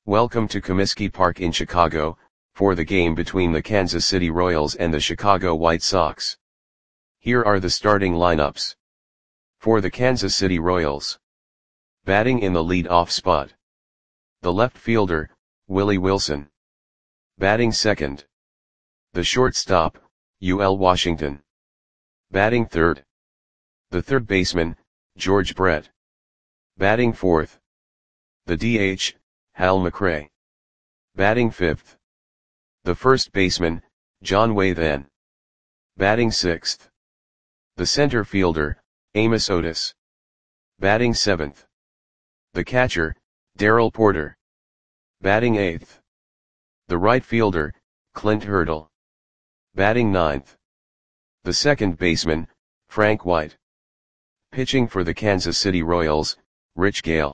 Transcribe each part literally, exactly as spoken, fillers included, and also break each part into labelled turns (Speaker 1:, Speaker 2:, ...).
Speaker 1: Welcome to Comiskey Park in Chicago, for the game between the Kansas City Royals and the Chicago White Sox. Here are the starting lineups. For the Kansas City Royals. Batting in the lead-off spot. The left fielder, Willie Wilson. Batting second. The shortstop, U L Washington. Batting third. The third baseman, George Brett. Batting fourth. The D H, Hal McRae. Batting fifth. The first baseman, John Wathan. Batting sixth. The center fielder, Amos Otis. Batting seventh. The catcher, Darrell Porter. Batting eighth. The right fielder, Clint Hurdle. Batting ninth. The second baseman, Frank White. Pitching for the Kansas City Royals, Rich Gale.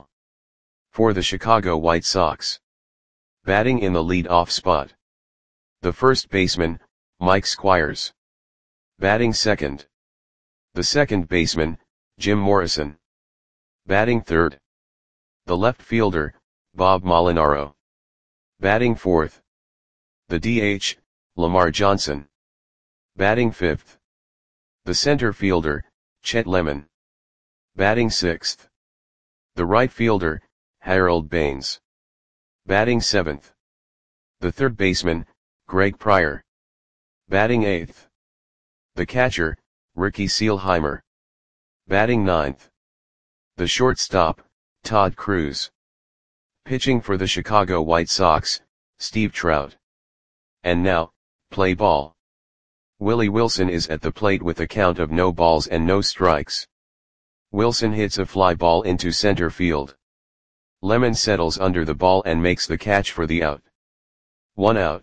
Speaker 1: For the Chicago White Sox. Batting in the lead-off spot. The first baseman, Mike Squires. Batting second. The second baseman, Jim Morrison. Batting third. The left fielder, Bob Molinaro. Batting fourth. The D H, Lamar Johnson. Batting fifth. The center fielder, Chet Lemon. Batting sixth. The right fielder, Harold Baines. Batting seventh. The third baseman, Greg Pryor. Batting eighth. The catcher, Ricky Seelheimer. Batting ninth. The shortstop, Todd Cruz. Pitching for the Chicago White Sox, Steve Trout. And now, play ball. Willie Wilson is at the plate with a count of no balls and no strikes. Wilson hits a fly ball into center field. Lemon settles under the ball and makes the catch for the out. One out.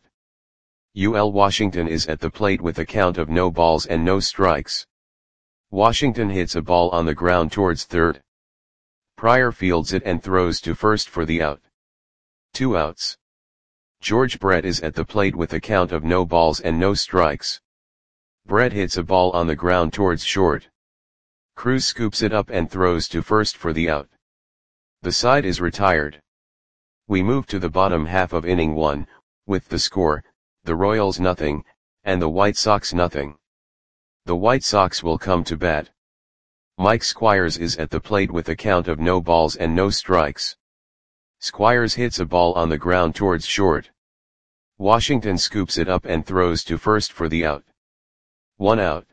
Speaker 1: U L Washington is at the plate with a count of no balls and no strikes. Washington hits a ball on the ground towards third. Pryor fields it and throws to first for the out. Two outs. George Brett is at the plate with a count of no balls and no strikes. Brett hits a ball on the ground towards short. Cruz scoops it up and throws to first for the out. The side is retired. We move to the bottom half of inning one, with the score, the Royals nothing, and the White Sox nothing. The White Sox will come to bat. Mike Squires is at the plate with a count of no balls and no strikes. Squires hits a ball on the ground towards short. Washington scoops it up and throws to first for the out. One out.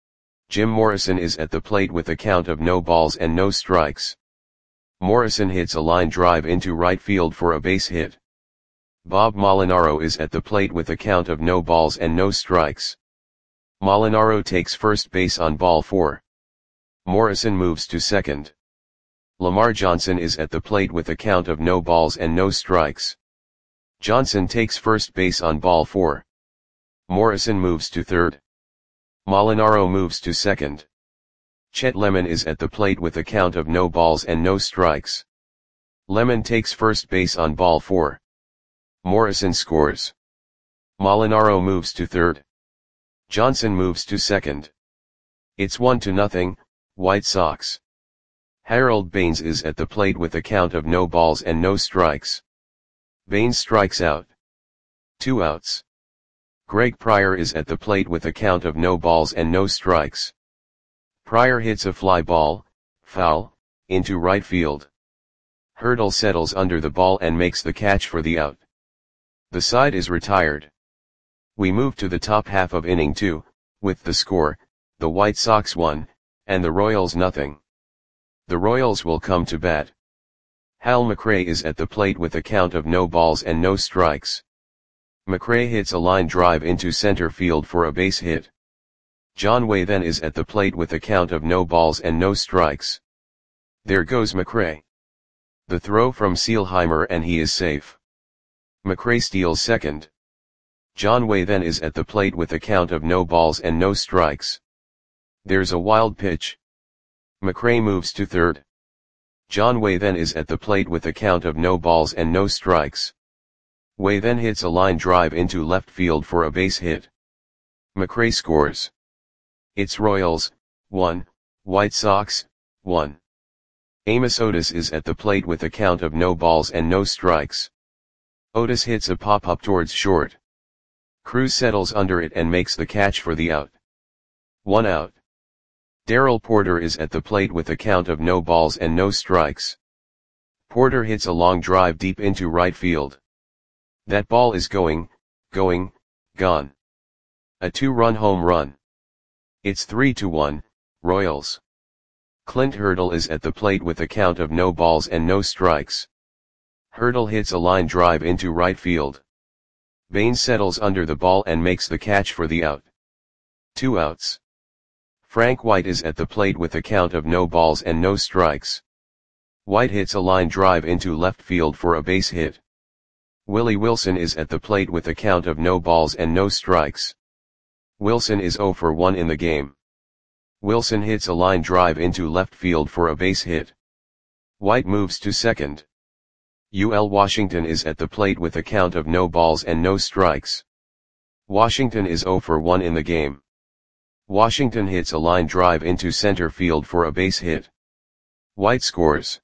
Speaker 1: Jim Morrison is at the plate with a count of no balls and no strikes. Morrison hits a line drive into right field for a base hit. Bob Molinaro is at the plate with a count of no balls and no strikes. Molinaro takes first base on ball four. Morrison moves to second. Lamar Johnson is at the plate with a count of no balls and no strikes. Johnson takes first base on ball four. Morrison moves to third. Molinaro moves to second. Chet Lemon is at the plate with a count of no balls and no strikes. Lemon takes first base on ball four. Morrison scores. Molinaro moves to third. Johnson moves to second. It's one to nothing, White Sox. Harold Baines is at the plate with a count of no balls and no strikes. Baines strikes out. Two outs. Greg Pryor is at the plate with a count of no balls and no strikes. Pryor hits a fly ball, foul, into right field. Hurdle settles under the ball and makes the catch for the out. The side is retired. We move to the top half of inning two, with the score, the White Sox one, and the Royals nothing. The Royals will come to bat. Hal McRae is at the plate with a count of no balls and no strikes. McRae hits a line drive into center field for a base hit. John Wathan is at the plate with a count of no balls and no strikes. There goes McRae. The throw from Seelheimer and he is safe. McRae steals second. John Wathan is at the plate with a count of no balls and no strikes. There's a wild pitch. McRae moves to third. John Wathan is at the plate with a count of no balls and no strikes. Wathan hits a line drive into left field for a base hit. McRae scores. It's Royals, one, White Sox, one. Amos Otis is at the plate with a count of no balls and no strikes. Otis hits a pop-up towards short. Cruz settles under it and makes the catch for the out. One out. Darrell Porter is at the plate with a count of no balls and no strikes. Porter hits a long drive deep into right field. That ball is going, going, gone. A two-run home run. It's three to one, Royals. Clint Hurdle is at the plate with a count of no balls and no strikes. Hurdle hits a line drive into right field. Bain settles under the ball and makes the catch for the out. Two outs. Frank White is at the plate with a count of no balls and no strikes. White hits a line drive into left field for a base hit. Willie Wilson is at the plate with a count of no balls and no strikes. Wilson is oh for one in the game. Wilson hits a line drive into left field for a base hit. White moves to second. U L Washington is at the plate with a count of no balls and no strikes. Washington is oh for one in the game. Washington hits a line drive into center field for a base hit. White scores.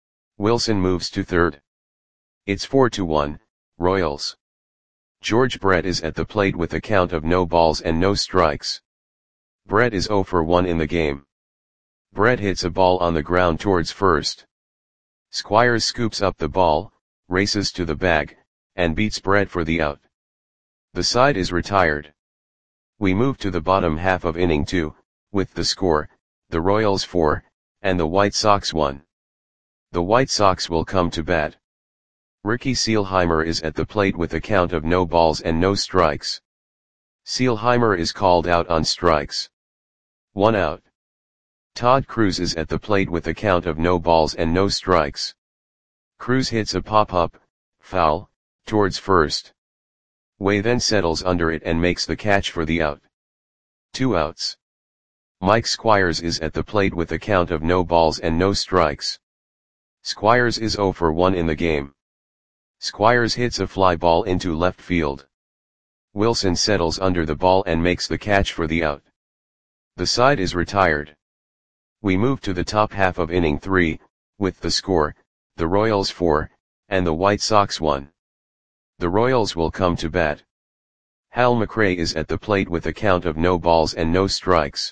Speaker 1: Wilson moves to third. It's four to one, Royals. George Brett is at the plate with a count of no balls and no strikes. Brett is oh for one in the game. Brett hits a ball on the ground towards first. Squires scoops up the ball, races to the bag, and beats Brett for the out. The side is retired. We move to the bottom half of inning two, with the score, the Royals four, and the White Sox one. The White Sox will come to bat. Ricky Seelheimer is at the plate with a count of no balls and no strikes. Seelheimer is called out on strikes. One out. Todd Cruz is at the plate with a count of no balls and no strikes. Cruz hits a pop-up, foul, towards first. Way then settles under it and makes the catch for the out. Two outs. Mike Squires is at the plate with a count of no balls and no strikes. Squires is oh for one in the game. Squires hits a fly ball into left field. Wilson settles under the ball and makes the catch for the out. The side is retired. We move to the top half of inning three, with the score, the Royals four, and the White Sox one. The Royals will come to bat. Hal McRae is at the plate with a count of no balls and no strikes.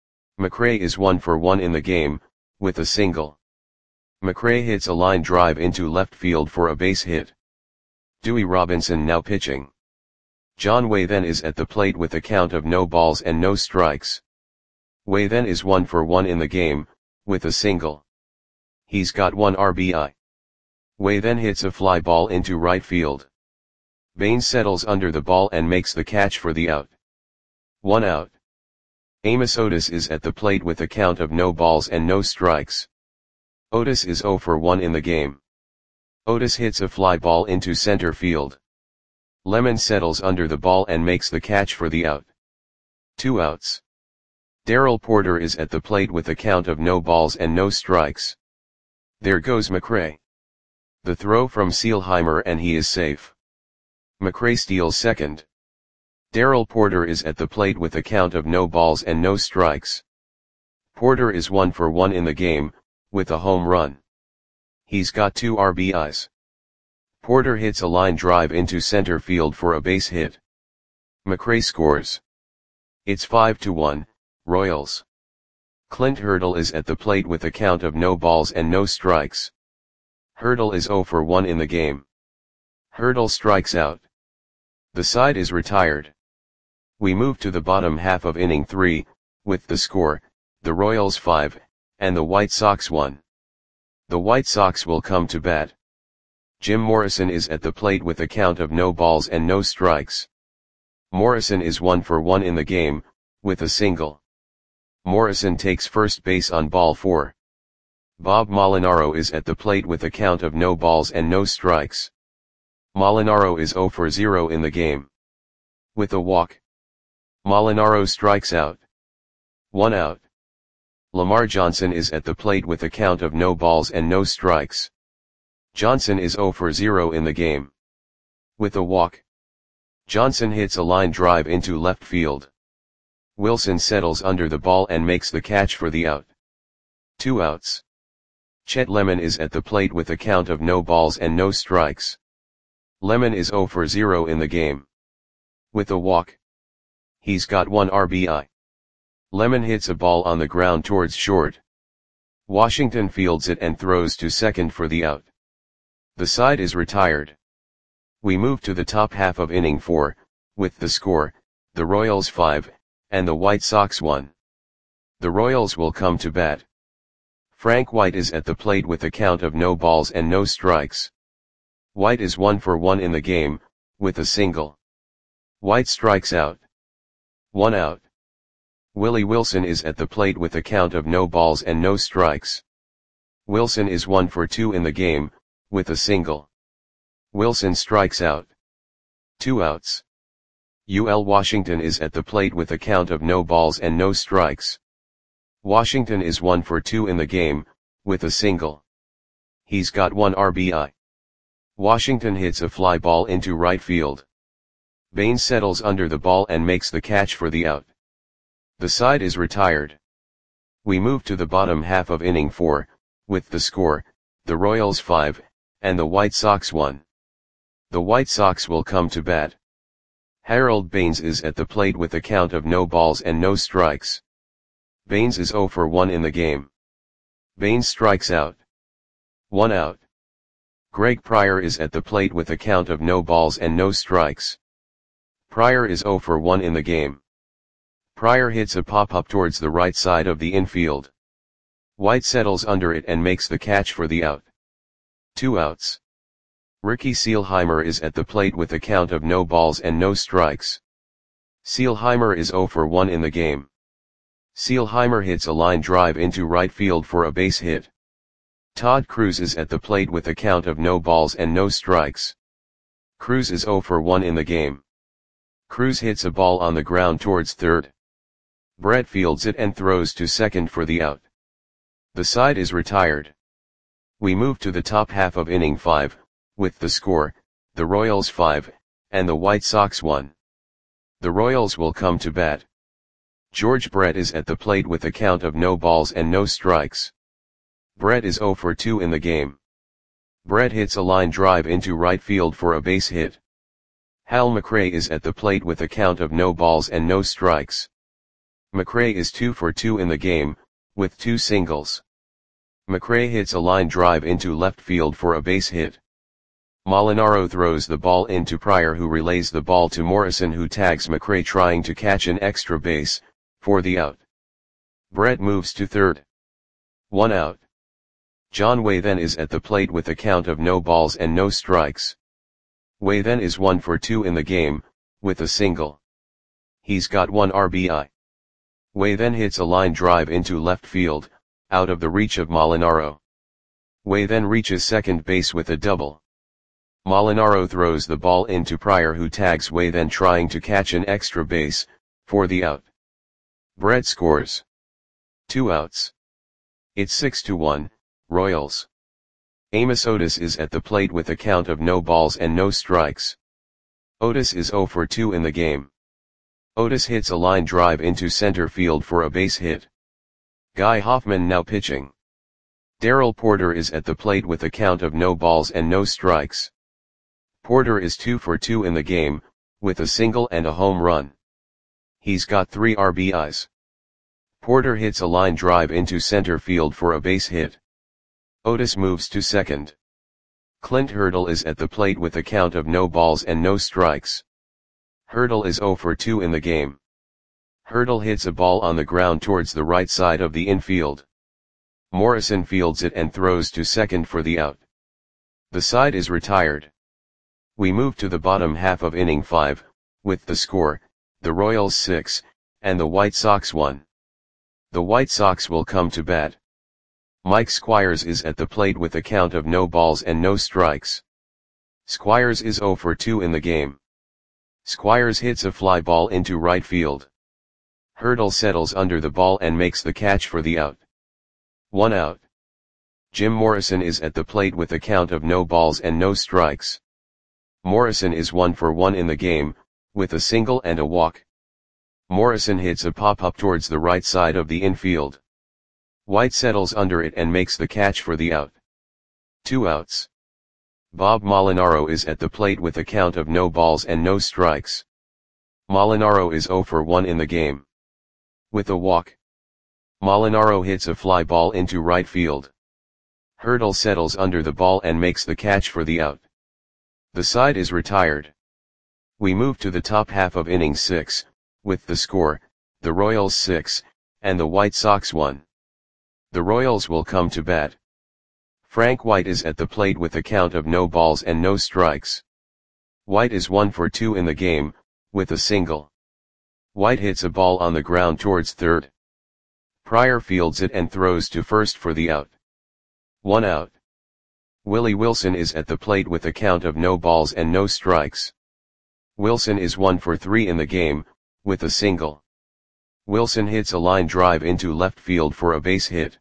Speaker 1: McRae is one for one in the game, with a single. McRae hits a line drive into left field for a base hit. Dewey Robinson now pitching. John Way then is at the plate with a count of no balls and no strikes. Way then is one for one in the game, with a single. He's got one R B I. Way then hits a fly ball into right field. Bain settles under the ball and makes the catch for the out. One out. Amos Otis is at the plate with a count of no balls and no strikes. Otis is oh for one in the game. Otis hits a fly ball into center field. Lemon settles under the ball and makes the catch for the out. Two outs. Darrell Porter is at the plate with a count of no balls and no strikes. There goes McRae. The throw from Seelheimer and he is safe. McRae steals second. Darrell Porter is at the plate with a count of no balls and no strikes. Porter is one for one in the game, with a home run. He's got two R B Is. Porter hits a line drive into center field for a base hit. McRae scores. It's five to one, Royals. Clint Hurdle is at the plate with a count of no balls and no strikes. Hurdle is oh for one in the game. Hurdle strikes out. The side is retired. We move to the bottom half of inning three, with the score, the Royals five, and the White Sox one. The White Sox will come to bat. Jim Morrison is at the plate with a count of no balls and no strikes. Morrison is one for one in the game, with a single. Morrison takes first base on ball four. Bob Molinaro is at the plate with a count of no balls and no strikes. Molinaro is oh for zero in the game. With a walk. Molinaro strikes out. One out. Lamar Johnson is at the plate with a count of no balls and no strikes. Johnson is oh for zero in the game. With a walk. Johnson hits a line drive into left field. Wilson settles under the ball and makes the catch for the out. Two outs. Chet Lemon is at the plate with a count of no balls and no strikes. Lemon is zero for zero in the game. With a walk, he's got one R B I. Lemon hits a ball on the ground towards short. Washington fields it and throws to second for the out. The side is retired. We move to the top half of inning four, with the score, the Royals five, and the White Sox one. The Royals will come to bat. Frank White is at the plate with a count of no balls and no strikes. White is one for one in the game, with a single. White strikes out. One out. Willie Wilson is at the plate with a count of no balls and no strikes. Wilson is one for two in the game, with a single. Wilson strikes out. Two outs. U L Washington is at the plate with a count of no balls and no strikes. Washington is one for two in the game, with a single. He's got one R B I. Washington hits a fly ball into right field. Baines settles under the ball and makes the catch for the out. The side is retired. We move to the bottom half of inning four, with the score, the Royals five, and the White Sox one. The White Sox will come to bat. Harold Baines is at the plate with a count of no balls and no strikes. Baines is zero for one in the game. Baines strikes out. One out. Greg Pryor is at the plate with a count of no balls and no strikes. Pryor is zero for one in the game. Pryor hits a pop-up towards the right side of the infield. White settles under it and makes the catch for the out. Two outs. Ricky Seelheimer is at the plate with a count of no balls and no strikes. Seelheimer is zero for one in the game. Seelheimer hits a line drive into right field for a base hit. Todd Cruz is at the plate with a count of no balls and no strikes. Cruz is zero for one in the game. Cruz hits a ball on the ground towards third. Brett fields it and throws to second for the out. The side is retired. We move to the top half of inning five, with the score, the Royals five, and the White Sox one. The Royals will come to bat. George Brett is at the plate with a count of no balls and no strikes. Brett is zero for two in the game. Brett hits a line drive into right field for a base hit. Hal McRae is at the plate with a count of no balls and no strikes. McRae is two for two in the game, with two singles. McRae hits a line drive into left field for a base hit. Molinaro throws the ball into Pryor, who relays the ball to Morrison, who tags McRae trying to catch an extra base, for the out. Brett moves to third. One out. John Way then is at the plate with a count of no balls and no strikes. Way then is one for two in the game, with a single. He's got one R B I. Way then hits a line drive into left field, out of the reach of Molinaro. Way then reaches second base with a double. Molinaro throws the ball into Pryor, who tags Way then trying to catch an extra base, for the out. Brett scores. Two outs. It's six to one, Royals. Amos Otis is at the plate with a count of no balls and no strikes. Otis is zero for two in the game. Otis hits a line drive into center field for a base hit. Guy Hoffman now pitching. Darrell Porter is at the plate with a count of no balls and no strikes. Porter is two for two in the game, with a single and a home run. He's got three R B Is. Porter hits a line drive into center field for a base hit. Otis moves to second. Clint Hurdle is at the plate with a count of no balls and no strikes. Hurdle is zero for two in the game. Hurdle hits a ball on the ground towards the right side of the infield. Morrison fields it and throws to second for the out. The side is retired. We move to the bottom half of inning five, with the score, the Royals six, and the White Sox one. The White Sox will come to bat. Mike Squires is at the plate with a count of no balls and no strikes. Squires is zero for two in the game. Squires hits a fly ball into right field. Hurdle settles under the ball and makes the catch for the out. One out. Jim Morrison is at the plate with a count of no balls and no strikes. Morrison is one for one in the game, with a single and a walk. Morrison hits a pop-up towards the right side of the infield. White settles under it and makes the catch for the out. Two outs. Bob Molinaro is at the plate with a count of no balls and no strikes. Molinaro is zero for one in the game. With a walk, Molinaro hits a fly ball into right field. Hurdle settles under the ball and makes the catch for the out. The side is retired. We move to the top half of inning six, with the score, the Royals six, and the White Sox one. The Royals will come to bat. Frank White is at the plate with a count of no balls and no strikes. White is one for two in the game, with a single. White hits a ball on the ground towards third. Pryor fields it and throws to first for the out. One out. Willie Wilson is at the plate with a count of no balls and no strikes. Wilson is one for three in the game, with a single. Wilson hits a line drive into left field for a base hit.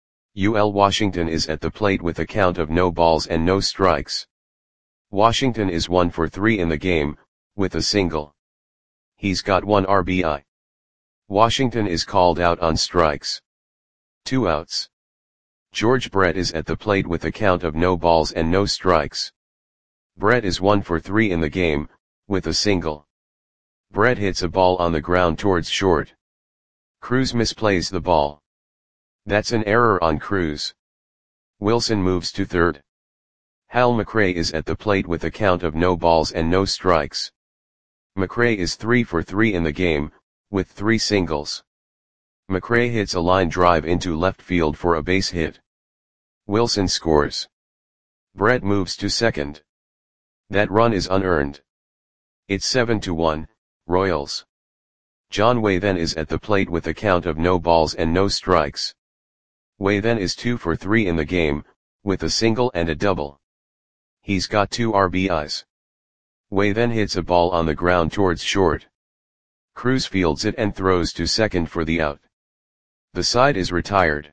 Speaker 1: U L Washington is at the plate with a count of no balls and no strikes. Washington is one for three in the game, with a single. He's got one R B I. Washington is called out on strikes. Two outs. George Brett is at the plate with a count of no balls and no strikes. Brett is one for three in the game, with a single. Brett hits a ball on the ground towards short. Cruz misplays the ball. That's an error on Cruz. Wilson moves to third. Hal McRae is at the plate with a count of no balls and no strikes. McRae is three for three in the game, with three singles. McRae hits a line drive into left field for a base hit. Wilson scores. Brett moves to second. That run is unearned. It's seven to one, Royals. John Way then is at the plate with a count of no balls and no strikes. Way then is two for three in the game, with a single and a double. He's got two R B Is. Way then hits a ball on the ground towards short. Cruz fields it and throws to second for the out. The side is retired.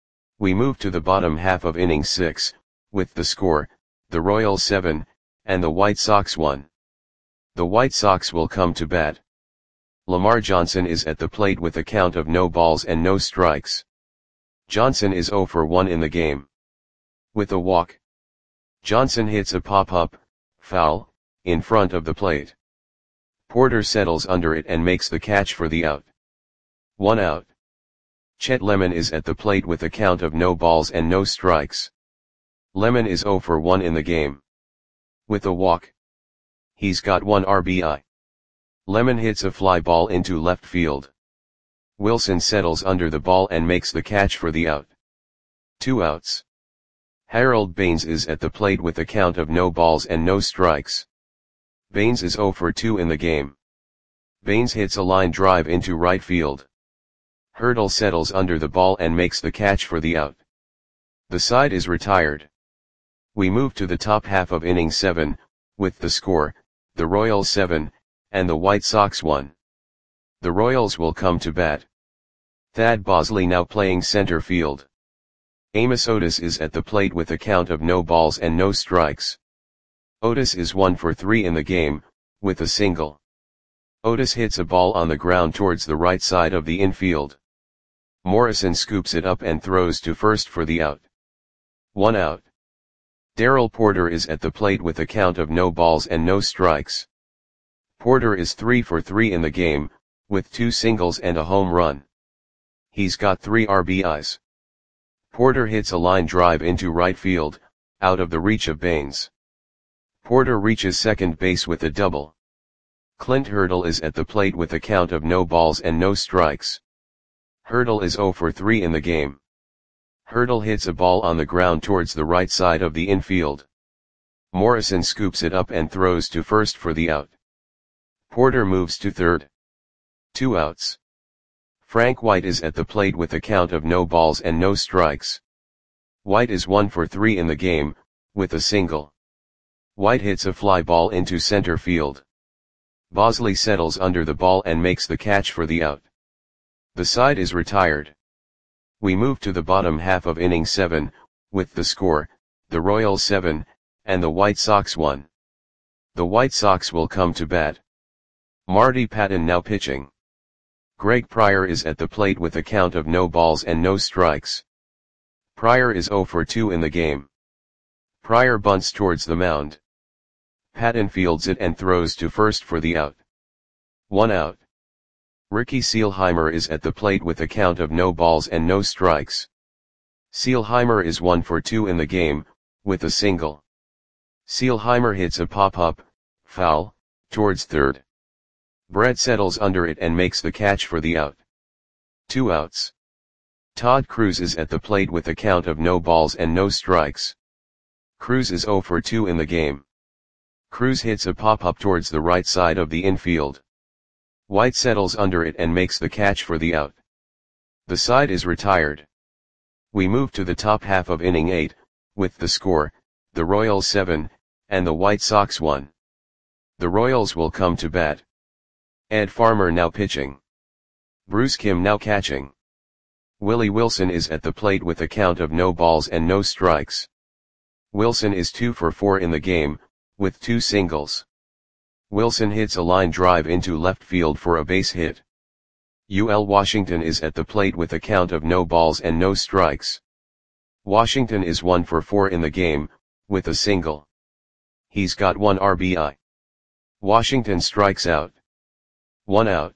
Speaker 1: We move to the bottom half of inning six, with the score, the Royals seven, and the White Sox one. The White Sox will come to bat. Lamar Johnson is at the plate with a count of no balls and no strikes. Johnson is zero for one in the game. With a walk, Johnson hits a pop-up, foul, in front of the plate. Porter settles under it and makes the catch for the out. One out. Chet Lemon is at the plate with a count of no balls and no strikes. Lemon is zero for one in the game. With a walk, he's got one R B I. Lemon hits a fly ball into left field. Wilson settles under the ball and makes the catch for the out. Two outs. Harold Baines is at the plate with a count of no balls and no strikes. Baines is zero for two in the game. Baines hits a line drive into right field. Hurdle settles under the ball and makes the catch for the out. The side is retired. We move to the top half of inning seven, with the score, the Royals seven, and the White Sox one. The Royals will come to bat. Thad Bosley now playing center field. Amos Otis is at the plate with a count of no balls and no strikes. Otis is one for three in the game, with a single. Otis hits a ball on the ground towards the right side of the infield. Morrison scoops it up and throws to first for the out. One out. Darrell Porter is at the plate with a count of no balls and no strikes. Porter is three for three in the game, with two singles and a home run. He's got three R B Is. Porter hits a line drive into right field, out of the reach of Baines. Porter reaches second base with a double. Clint Hurdle is at the plate with a count of no balls and no strikes. Hurdle is zero for three in the game. Hurdle hits a ball on the ground towards the right side of the infield. Morrison scoops it up and throws to first for the out. Porter moves to third. Two outs. Frank White is at the plate with a count of no balls and no strikes. White is one for three in the game, with a single. White hits a fly ball into center field. Bosley settles under the ball and makes the catch for the out. The side is retired. We move to the bottom half of inning seven, with the score, the Royals seven, and the White Sox one. The White Sox will come to bat. Marty Patton now pitching. Greg Pryor is at the plate with a count of no balls and no strikes. Pryor is zero for two in the game. Pryor bunts towards the mound. Patton fields it and throws to first for the out. One out. Ricky Seelheimer is at the plate with a count of no balls and no strikes. Seelheimer is one for two in the game, with a single. Seelheimer hits a pop-up, foul, towards third. Brett settles under it and makes the catch for the out. Two outs. Todd Cruz is at the plate with a count of no balls and no strikes. Cruz is zero for two in the game. Cruz hits a pop-up towards the right side of the infield. White settles under it and makes the catch for the out. The side is retired. We move to the top half of inning eight, with the score, the Royals seven, and the White Sox one. The Royals will come to bat. Ed Farmer now pitching. Bruce Kim now catching. Willie Wilson is at the plate with a count of no balls and no strikes. Wilson is two for four in the game, with two singles. Wilson hits a line drive into left field for a base hit. U L Washington is at the plate with a count of no balls and no strikes. Washington is one for four in the game, with a single. He's got one R B I. Washington strikes out. One out.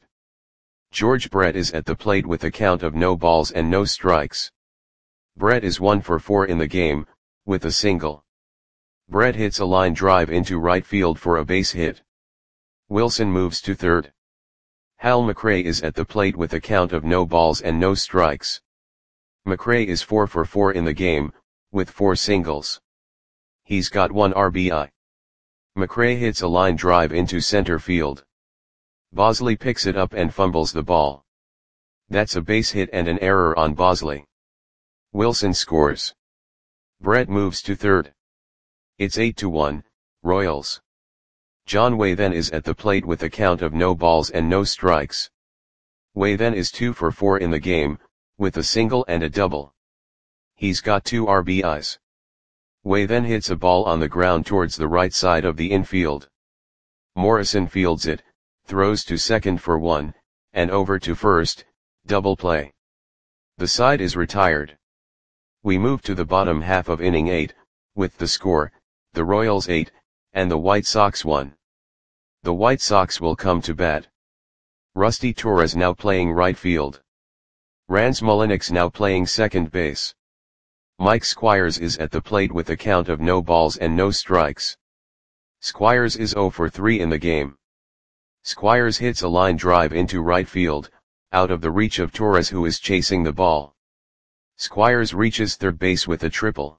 Speaker 1: George Brett is at the plate with a count of no balls and no strikes. Brett is one for four in the game, with a single. Brett hits a line drive into right field for a base hit. Wilson moves to third. Hal McRae is at the plate with a count of no balls and no strikes. McRae is four for four in the game, with four singles. He's got one R B I. McRae hits a line drive into center field. Bosley picks it up and fumbles the ball. That's a base hit and an error on Bosley. Wilson scores. Brett moves to third. It's eight to one, Royals. John Way then is at the plate with a count of no balls and no strikes. Way then is two for four in the game, with a single and a double. He's got two R B Is. Way then hits a ball on the ground towards the right side of the infield. Morrison fields it, throws to second for one, and over to first, double play. The side is retired. We move to the bottom half of inning eight, with the score, the Royals eight, and the White Sox one. The White Sox will come to bat. Rusty Torres now playing right field. Rance Mulliniks now playing second base. Mike Squires is at the plate with a count of no balls and no strikes. Squires is zero for three in the game. Squires hits a line drive into right field, out of the reach of Torres who is chasing the ball. Squires reaches third base with a triple.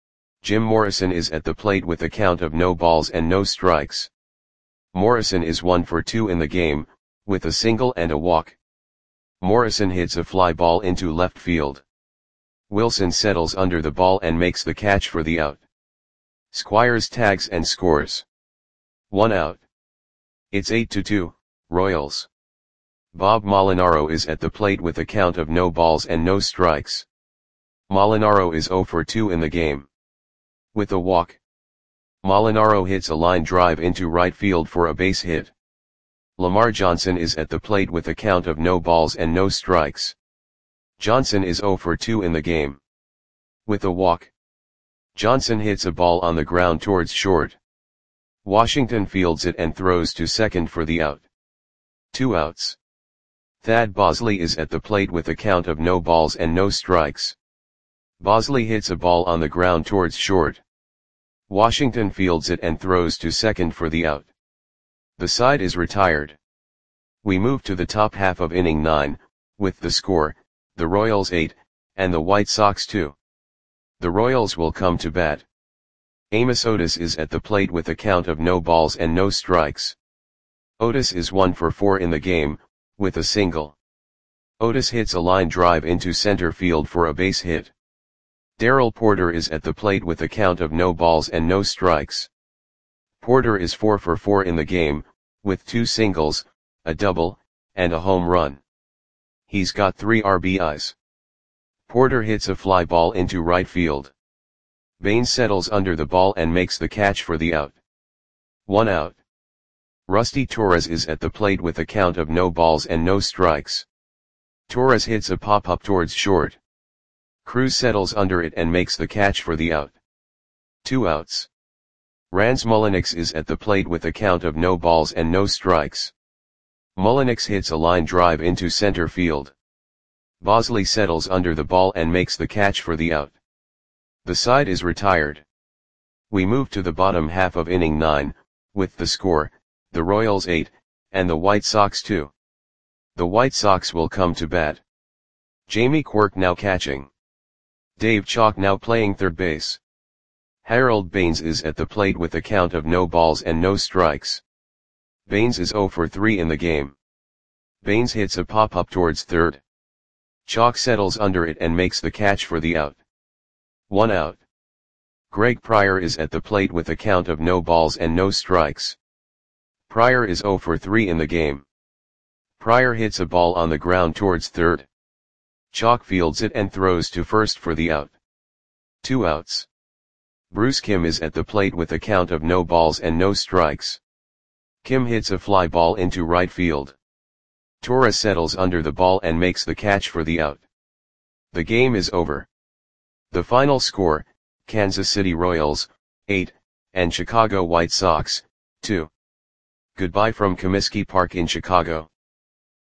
Speaker 1: Jim Morrison is at the plate with a count of no balls and no strikes. Morrison is one for two in the game, with a single and a walk. Morrison hits a fly ball into left field. Wilson settles under the ball and makes the catch for the out. Squires tags and scores. One out. It's eight to two, Royals. Bob Molinaro is at the plate with a count of no balls and no strikes. Molinaro is zero for two in the game. With a walk. Molinaro hits a line drive into right field for a base hit. Lamar Johnson is at the plate with a count of no balls and no strikes. Johnson is zero for two in the game. With a walk. Johnson hits a ball on the ground towards short. Washington fields it and throws to second for the out. Two outs. Thad Bosley is at the plate with a count of no balls and no strikes. Bosley hits a ball on the ground towards short. Washington fields it and throws to second for the out. The side is retired. We move to the top half of inning nine, with the score, the Royals eight, and the White Sox two. The Royals will come to bat. Amos Otis is at the plate with a count of no balls and no strikes. Otis is one for four in the game, with a single. Otis hits a line drive into center field for a base hit. Darrell Porter is at the plate with a count of no balls and no strikes. Porter is four for four in the game, with two singles, a double, and a home run. He's got three R B Is. Porter hits a fly ball into right field. Baines settles under the ball and makes the catch for the out. One out. Rusty Torres is at the plate with a count of no balls and no strikes. Torres hits a pop-up towards short. Cruz settles under it and makes the catch for the out. Two outs. Rans Mulliniks is at the plate with a count of no balls and no strikes. Mulliniks hits a line drive into center field. Bosley settles under the ball and makes the catch for the out. The side is retired. We move to the bottom half of inning nine, with the score, the Royals eight, and the White Sox two. The White Sox will come to bat. Jamie Quirk now catching. Dave Chalk now playing third base. Harold Baines is at the plate with a count of no balls and no strikes. Baines is oh for three in the game. Baines hits a pop-up towards third. Chalk settles under it and makes the catch for the out. One out. Greg Pryor is at the plate with a count of no balls and no strikes. Pryor is oh for three in the game. Pryor hits a ball on the ground towards third. Chalk fields it and throws to first for the out. Two outs. Bruce Kim is at the plate with a count of no balls and no strikes. Kim hits a fly ball into right field. Torres settles under the ball and makes the catch for the out. The game is over. The final score, Kansas City Royals, eight, and Chicago White Sox, two. Goodbye from Comiskey Park in Chicago.